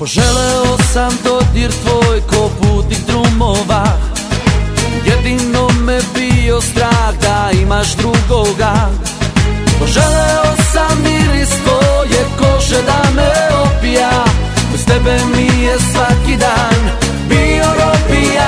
Poželeo sam dodir tvoj ko putnik drumova. Jedino me bio strah da imaš drugoga. Poželeo sam miris tvoje kože da me opija. Bez tebe mi je svaki dan bio robija.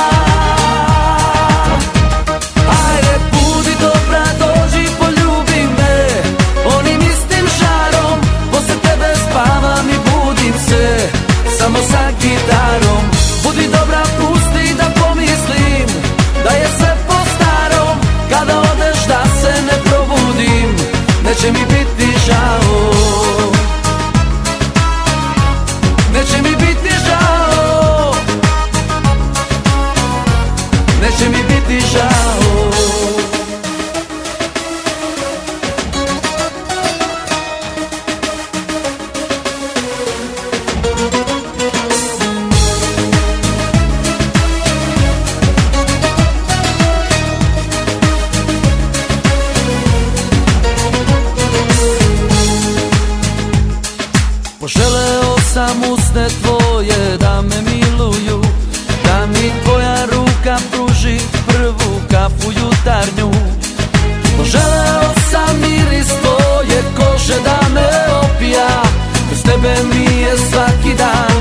Ajde budi dobra, dođi poljubi me onim istim žarom. Posle tebe spavam i budim se samo sa gitarom. Budi dobra, pusti da pomislim da je sve po starom. Kada odeš da se ne probudim, neće mi biti žao. Neće mi biti žao. Neće mi biti žao. Poželeo sam usne tvoje da me miluju, da mi tvoja ruka pruži prvu kafu jutarnju. Poželeo sam miris tvoje kože da me opija. Bez tebe mi je svaki dan